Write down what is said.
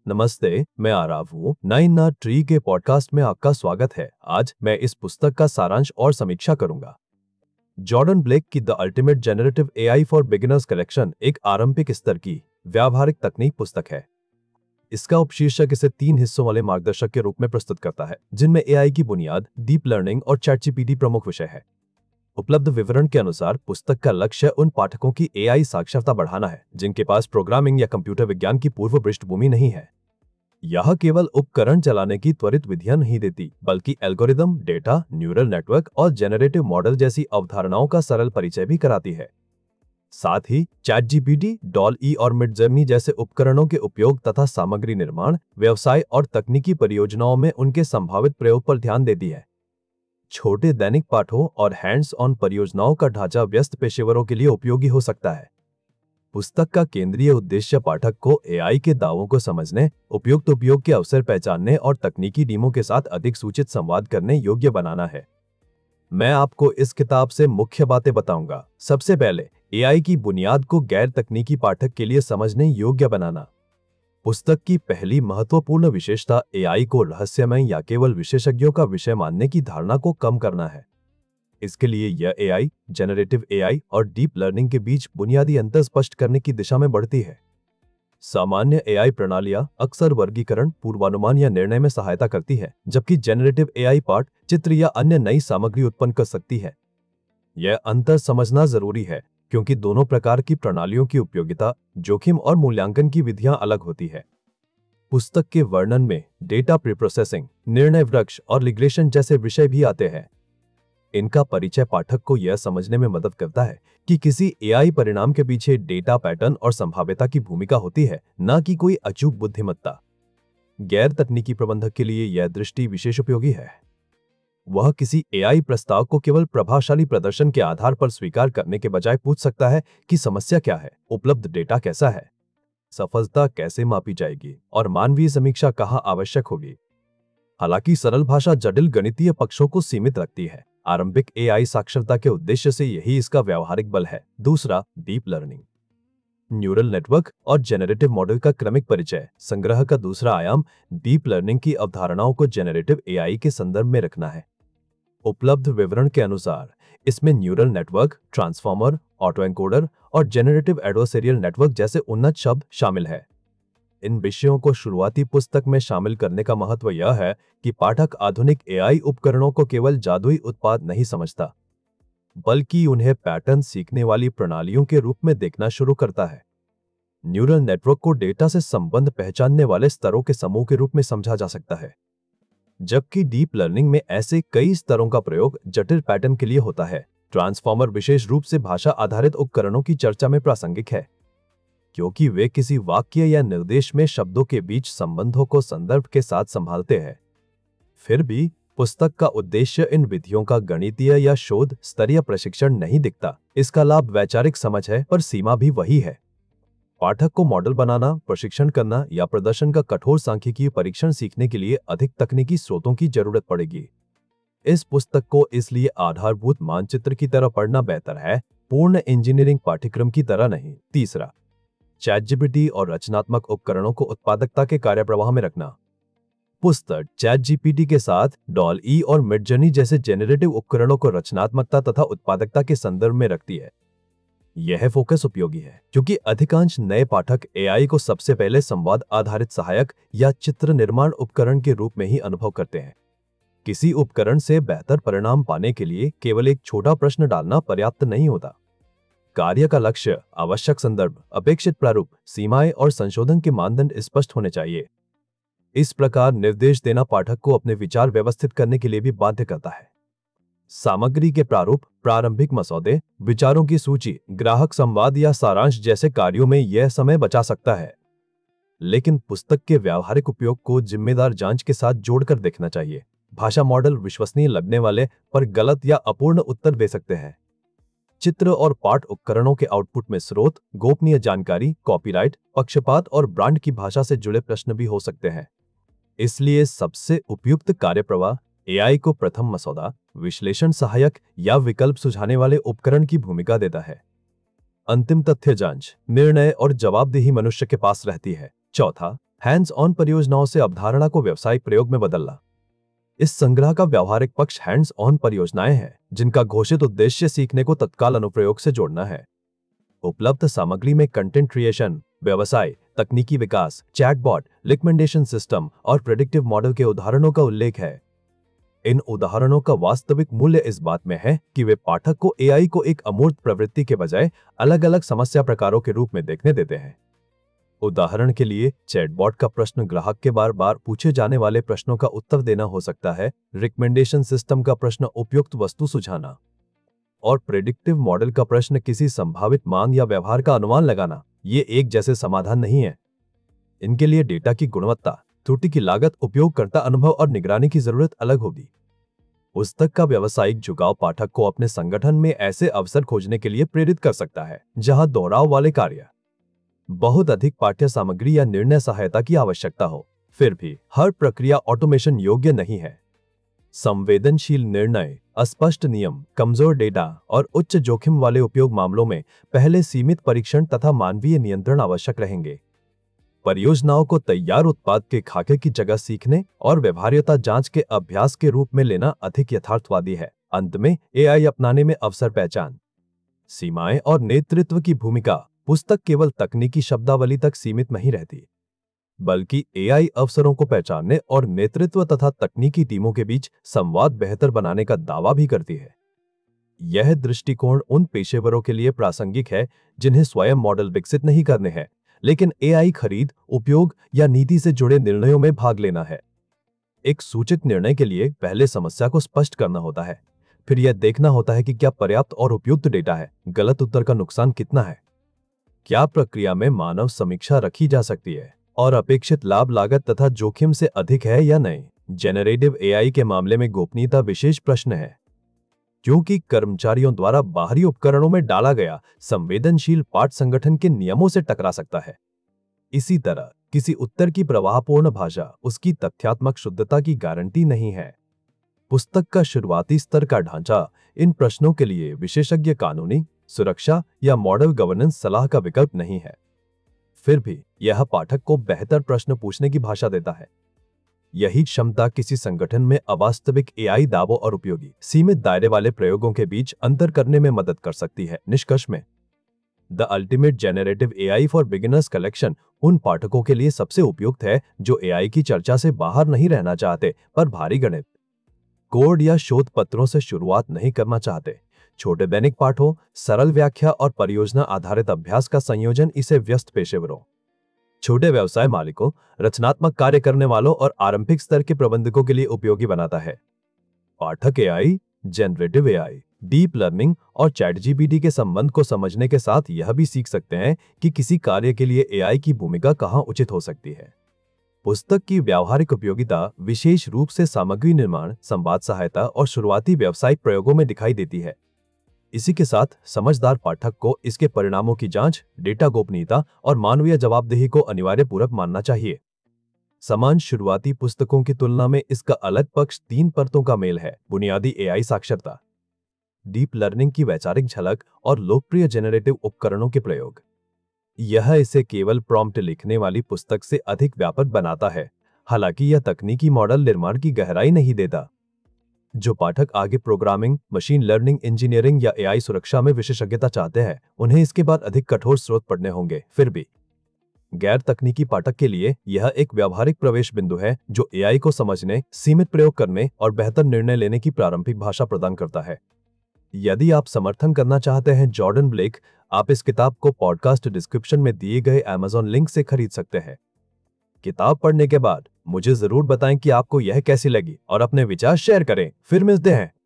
नमस्ते, मैं आराव हूँ। नाइन ना ट्री के पॉडकास्ट में आपका स्वागत है। आज मैं इस पुस्तक का सारांश और समीक्षा करूंगा। जॉर्डन ब्लेक की the ultimate generative AI for beginners collection एक आरंभिक स्तर की व्यावहारिक तकनीक पुस्तक है। इसका उपशीर्षक इसे 3 हिस्सों वाले मार्गदर्शक के रूप में प्रस्तुत करता है, जिनमें एआई की बुनियाद, डीप लर्निंग और चैटजीपीटी प्रमुख विषय है। उपलब्ध विवरण के अनुसार पुस्तक का लक्ष्य उन पाठकों की एआई साक्षरता बढ़ाना है जिनके पास प्रोग्रामिंग या कंप्यूटर विज्ञान की पूर्व पृष्ठभूमि नहीं है। यह केवल उपकरण चलाने की त्वरित विधियां नहीं देती, बल्कि एल्गोरिदम, डेटा, न्यूरल नेटवर्क और जेनरेटिव मॉडल जैसी अवधारणाओं का सरल परिचय भी कराती है। साथ ही चैटजीपीटी, डॉल-ई और मिडजर्नी जैसे उपकरणों के उपयोग तथा सामग्री निर्माण, व्यवसाय और तकनीकी परियोजनाओं में उनके संभावित प्रयोग पर ध्यान देती है। छोटे दैनिक पाठों और हैंड्स ऑन परियोजनाओं का ढांचा व्यस्त पेशेवरों के लिए उपयोगी हो सकता है। पुस्तक का केंद्रीय उद्देश्य पाठक को एआई के दावों को समझने, उपयुक्त उपयोग के अवसर पहचानने और तकनीकी टीमों के साथ अधिक सूचित संवाद करने योग्य बनाना है। मैं आपको इस किताब से मुख्य बातें बताऊंगा। सबसे पहले, एआई की बुनियाद को गैर तकनीकी पाठक के लिए समझने योग्य बनाना। पुस्तक की पहली महत्वपूर्ण विशेषता एआई को रहस्यमय या केवल विशेषज्ञों का विषय मानने की धारणा को कम करना है। इसके लिए यह एआई, जनरेटिव एआई और डीप लर्निंग के बीच बुनियादी अंतर स्पष्ट करने की दिशा में बढ़ती है। सामान्य एआई प्रणालियां अक्सर वर्गीकरण, पूर्वानुमान या निर्णय में सहायता करती है, जबकि जनरेटिव एआई पाठ, चित्र या अन्य नई सामग्री उत्पन्न कर सकती है। यह अंतर समझना जरूरी है, क्योंकि दोनों प्रकार की प्रणालियों की उपयोगिता, जोखिम और मूल्यांकन की विधियां अलग होती है। पुस्तक के वर्णन में डेटा प्रीप्रोसेसिंग, निर्णय वृक्ष और रिग्रेशन जैसे विषय भी आते हैं। इनका परिचय पाठक को यह समझने में मदद करता है कि किसी एआई परिणाम के पीछे डेटा पैटर्न और संभाव्यता की भूमिका होती है, न कि कोई अचूक बुद्धिमत्ता। गैर तकनीकी प्रबंधक के लिए यह दृष्टि विशेष उपयोगी है। वह किसी एआई प्रस्ताव को केवल प्रभावशाली प्रदर्शन के आधार पर स्वीकार करने के बजाय पूछ सकता है कि समस्या क्या है, उपलब्ध डेटा कैसा है, सफलता कैसे मापी जाएगी और मानवीय समीक्षा कहाँ आवश्यक होगी। हालांकि सरल भाषा जटिल गणितीय पक्षों को सीमित रखती है। आरंभिक एआई साक्षरता के उद्देश्य से यही इसका व्यावहारिक बल है। दूसरा, डीप लर्निंग। न्यूरल नेटवर्क और जेनरेटिव मॉडल का क्रमिक परिचय। संग्रह का दूसरा आयाम डीप लर्निंग की अवधारणाओं को जेनरेटिव एआई के संदर्भ में रखना है। उपलब्ध विवरण के अनुसार इसमें neural network, transformer, auto encoder और जेनरेटिव एडवर्सेरियल नेटवर्क जैसे उन्नत शब्द शामिल है। इन विषयों को शुरुआती पुस्तक में शामिल करने का महत्व यह है कि पाठक आधुनिक एआई उपकरणों को केवल जादुई उत्पाद नहीं समझता, बल्कि उन्हें पैटर्न सीखने वाली प्रणालियों के रूप में देखना शुरू करता है। न्यूरल नेटवर्क को डेटा से संबंध पहचानने वाले स्तरों के समूह के रूप में समझा जा सकता है, जबकि डीप लर्निंग में ऐसे कई स्तरों का प्रयोग जटिल पैटर्न के लिए होता है। ट्रांसफॉर्मर विशेष रूप से भाषा आधारित उपकरणों की चर्चा में प्रासंगिक है, क्योंकि वे किसी वाक्य या निर्देश में शब्दों के बीच संबंधों को संदर्भ के साथ संभालते हैं। फिर भी पुस्तक का उद्देश्य इन विधियों का गणितीय या शोध स्तरीय प्रशिक्षण नहीं दिखता। इसका लाभ वैचारिक समझ है, पर सीमा भी वही है। पाठक को मॉडल बनाना, प्रशिक्षण करना या प्रदर्शन का कठोर सांख्यिकीय परीक्षण सीखने के लिए अधिक तकनीकी स्रोतों की जरूरत पड़ेगी। इस पुस्तक को इसलिए आधारभूत मानचित्र की तरह पढ़ना बेहतर है, पूर्ण इंजीनियरिंग पाठ्यक्रम की तरह नहीं। तीसरा, चैटजीपीटी और रचनात्मक उपकरणों को उत्पादकता के कार्यप्रवाह में रखना। पुस्तक चैटजीपीटी के साथ डॉल-ई और मिडजर्नी जैसे जेनरेटिव उपकरणों को रचनात्मकता तथा उत्पादकता के संदर्भ में रखती है। यह फोकस उपयोगी है, क्योंकि अधिकांश नए पाठक एआई को सबसे पहले संवाद आधारित सहायक या चित्र निर्माण उपकरण के रूप में ही अनुभव करते हैं। किसी उपकरण से बेहतर परिणाम पाने के लिए केवल एक छोटा प्रश्न डालना पर्याप्त नहीं होता। कार्य का लक्ष्य, आवश्यक संदर्भ, अपेक्षित प्रारूप, सीमाएं और संशोधन के मानदंड स्पष्ट होने चाहिए। इस प्रकार निर्देश देना पाठक को अपने विचार व्यवस्थित करने के लिए भी बाध्य करता है। सामग्री के प्रारूप, प्रारंभिक मसौदे, विचारों की सूची, ग्राहक संवाद या सारांश जैसे कार्यों में यह समय बचा सकता है, लेकिन पुस्तक के व्यावहारिक उपयोग को जिम्मेदार जांच के साथ जोड़कर देखना चाहिए। भाषा मॉडल विश्वसनीय लगने वाले पर गलत या अपूर्ण उत्तर दे सकते हैं। चित्र और पाठ उपकरणों के आउटपुट में स्रोत, गोपनीय जानकारी, कॉपीराइट, पक्षपात और ब्रांड की भाषा से जुड़े प्रश्न भी हो सकते हैं। इसलिए सबसे उपयुक्त कार्यप्रवाह एआई को प्रथम मसौदा, विश्लेषण सहायक या विकल्प सुझाने वाले उपकरण की भूमिका देता है। अंतिम तथ्य जांच, निर्णय और जवाबदेही मनुष्य के पास रहती है। चौथा, हैंड्स ऑन परियोजनाओं से अवधारणा को व्यावसायिक प्रयोग में बदलना। इस संग्रह का व्यावहारिक पक्ष हैंड्स ऑन परियोजनाएं हैं, जिनका घोषित उद्देश्य सीखने को तत्काल अनुप्रयोग से जोड़ना है। उपलब्ध सामग्री में कंटेंट क्रिएशन, व्यवसाय, तकनीकी विकास, चैटबॉट, रिकमेंडेशन सिस्टम और प्रेडिक्टिव मॉडल के उदाहरणों का उल्लेख है। इन उदाहरणों का वास्तविक मूल्य इस बात में है कि वे पाठक को एआई को एक अमूर्त प्रवृत्ति के बजाय अलग-अलग समस्या प्रकारों के रूप में देखने देते हैं। उदाहरण के लिए, चैटबॉट का प्रश्न ग्राहक के बार बार पूछे जाने वाले प्रश्नों का उत्तर देना हो सकता है, रिकमेंडेशन सिस्टम का प्रश्न उपयुक्त वस्तु सुझाना, और प्रेडिक्टिव मॉडल का प्रश्न किसी संभावित मांग या व्यवहार का अनुमान लगाना। ये एक जैसे समाधान नहीं है। इनके लिए डेटा की गुणवत्ता, त्रुटि की लागत, उपयोगकर्ता अनुभव और निगरानी की जरूरत अलग होगी। पुस्तक का व्यावसायिक झुकाव पाठक को अपने संगठन में ऐसे अवसर खोजने के लिए प्रेरित कर सकता है जहां दोहराव वाले कार्य, बहुत अधिक पाठ्य सामग्री या निर्णय सहायता की आवश्यकता हो। फिर भी हर प्रक्रिया ऑटोमेशन योग्य नहीं है। संवेदनशील निर्णय, अस्पष्ट नियम, कमजोर डेटा और उच्च जोखिम वाले उपयोग मामलों में पहले सीमित परीक्षण तथा मानवीय नियंत्रण आवश्यक रहेंगे। परियोजनाओं को तैयार उत्पाद के खाके की जगह सीखने और व्यवहार्यता जांच के अभ्यास के रूप में लेना अधिक यथार्थवादी है। अंत में, एआई अपनाने में अवसर पहचान, सीमाएं और नेतृत्व की भूमिका। पुस्तक केवल तकनीकी शब्दावली तक सीमित नहीं रहती, बल्कि एआई अवसरों को पहचानने और नेतृत्व तथा तकनीकी टीमों के बीच संवाद बेहतर बनाने का दावा भी करती है। यह दृष्टिकोण उन पेशेवरों के लिए प्रासंगिक है जिन्हें स्वयं मॉडल विकसित नहीं करने हैं, लेकिन एआई खरीद, उपयोग या नीति से जुड़े निर्णयों में भाग लेना है। एक सूचित निर्णय के लिए पहले समस्या को स्पष्ट करना होता है, फिर यह देखना होता है कि क्या पर्याप्त और उपयुक्त डेटा है, गलत उत्तर का नुकसान कितना है, क्या प्रक्रिया में मानव समीक्षा रखी जा सकती है और अपेक्षित लाभ लागत तथा जोखिम से अधिक है या नहीं। जेनरेटिव एआई के मामले में गोपनीयता विशेष प्रश्न है, क्योंकि कर्मचारियों द्वारा बाहरी उपकरणों में डाला गया संवेदनशील पाठ संगठन के नियमों से टकरा सकता है। इसी तरह किसी उत्तर की प्रवाहपूर्ण भाषा उसकी तथ्यात्मक शुद्धता की गारंटी नहीं है। पुस्तक का शुरुआती स्तर का ढांचा इन प्रश्नों के लिए विशेषज्ञ कानूनी, सुरक्षा या मॉडल गवर्नेंस सलाह का विकल्प नहीं है। फिर भी यह पाठक को बेहतर प्रश्न पूछने की भाषा देता है। यही क्षमता किसी संगठन में अवास्तविक एआई दावों और उपयोगी, सीमित दायरे वाले प्रयोगों के बीच अंतर करने में मदद कर सकती है। निष्कर्ष में, the ultimate generative AI for beginners collection उन पाठकों के लिए सबसे उपयुक्त है जो एआई की चर्चा से बाहर नहीं रहना चाहते पर भारी गणित, कोड या शोध पत्रों से शुरुआत नहीं करना चाहते। छोटे दैनिक पाठों, सरल व्याख्या और परियोजना आधारित अभ्यास का संयोजन इसे व्यस्त पेशेवरों, छोटे व्यवसाय मालिकों, रचनात्मक कार्य करने वालों और आरंभिक स्तर के प्रबंधकों के लिए उपयोगी बनाता है। पाठक AI, generative AI, deep learning और चैटजीपीटी के संबंध को समझने के साथ यह भी सीख सकते हैं कि किसी कार्य के लिए एआई की भूमिका कहां उचित हो सकती है। पुस्तक की व्यावहारिक उपयोगिता विशेष रूप से सामग्री निर्माण, संवाद सहायता और शुरुआती व्यावसायिक प्रयोगों में दिखाई देती है। इसी के साथ समझदार पाठक को इसके परिणामों की जांच, डेटा गोपनीयता और मानवीय जवाबदेही को अनिवार्य पूरक मानना चाहिए। समान शुरुआती पुस्तकों की तुलना में इसका अलग पक्ष 3 परतों का मेल है: बुनियादी एआई साक्षरता, डीप लर्निंग की वैचारिक झलक और लोकप्रिय जेनरेटिव उपकरणों के प्रयोग। यह इसे केवल प्रॉम्प्ट लिखने वाली पुस्तक से अधिक व्यापक बनाता है, हालांकि यह तकनीकी मॉडल निर्माण की गहराई नहीं देता। जो पाठक आगे प्रोग्रामिंग, मशीन लर्निंग, इंजीनियरिंग या एआई सुरक्षा में विशेषज्ञता चाहते हैं, उन्हें इसके बाद अधिक कठोर स्रोत पढ़ने होंगे। फिर भी गैर तकनीकी पाठक के लिए यह एक व्यावहारिक प्रवेश बिंदु है जो एआई को समझने, सीमित प्रयोग करने और बेहतर निर्णय लेने की प्रारंभिक भाषा प्रदान करता है। यदि आप समर्थन करना चाहते हैं जॉर्डन ब्लेक, आप इस किताब को पॉडकास्ट डिस्क्रिप्शन में दिए गए अमेज़न लिंक से खरीद सकते हैं। किताब पढ़ने के बाद मुझे जरूर बताएं कि आपको यह कैसी लगी और अपने विचार शेयर करें। फिर मिलते हैं।